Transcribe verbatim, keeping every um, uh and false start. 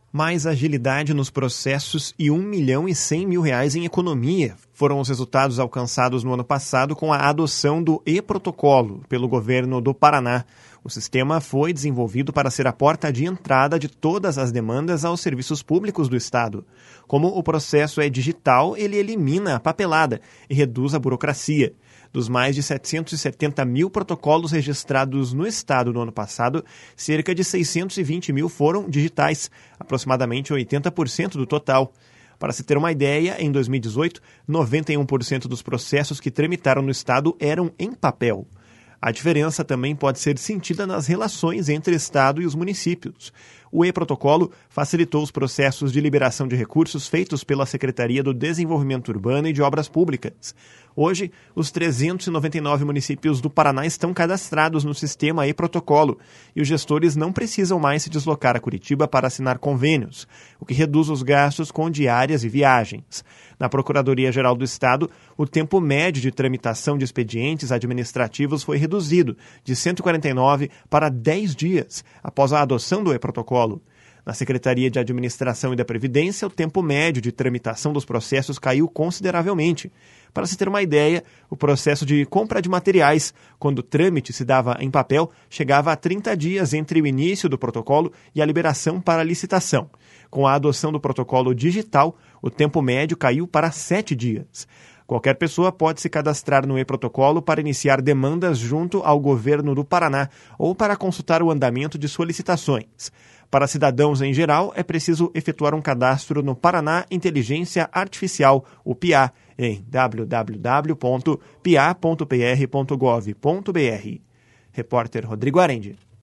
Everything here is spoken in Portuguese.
Mais agilidade nos processos e um milhão e cem mil reais em economia foram os resultados alcançados no ano passado com a adoção do e-protocolo pelo governo do Paraná. O sistema foi desenvolvido para ser a porta de entrada de todas as demandas aos serviços públicos do Estado. Como o processo é digital, ele elimina a papelada e reduz a burocracia. Dos mais de setecentos e setenta mil protocolos registrados no Estado no ano passado, cerca de seiscentos e vinte mil foram digitais, aproximadamente oitenta por cento do total. Para se ter uma ideia, em dois mil e dezoito, noventa e um por cento dos processos que tramitaram no Estado eram em papel. A diferença também pode ser sentida nas relações entre Estado e os municípios. O e-protocolo facilitou os processos de liberação de recursos feitos pela Secretaria do Desenvolvimento Urbano e de Obras Públicas. Hoje, os trezentos e noventa e nove municípios do Paraná estão cadastrados no sistema e-protocolo e os gestores não precisam mais se deslocar a Curitiba para assinar convênios, o que reduz os gastos com diárias e viagens. Na Procuradoria-Geral do Estado, o tempo médio de tramitação de expedientes administrativos foi reduzido de cento e quarenta e nove para dez dias após a adoção do e-protocolo. Na Secretaria de Administração e da Previdência, o tempo médio de tramitação dos processos caiu consideravelmente. Para se ter uma ideia, o processo de compra de materiais, quando o trâmite se dava em papel, chegava a trinta dias entre o início do protocolo e a liberação para a licitação. Com a adoção do protocolo digital, o tempo médio caiu para sete dias. Qualquer pessoa pode se cadastrar no e-protocolo para iniciar demandas junto ao governo do Paraná ou para consultar o andamento de solicitações. Para cidadãos em geral, é preciso efetuar um cadastro no Paraná Inteligência Artificial, o P I A, em w w w ponto p i a ponto p r ponto gov ponto b r. Repórter Rodrigo Arendi.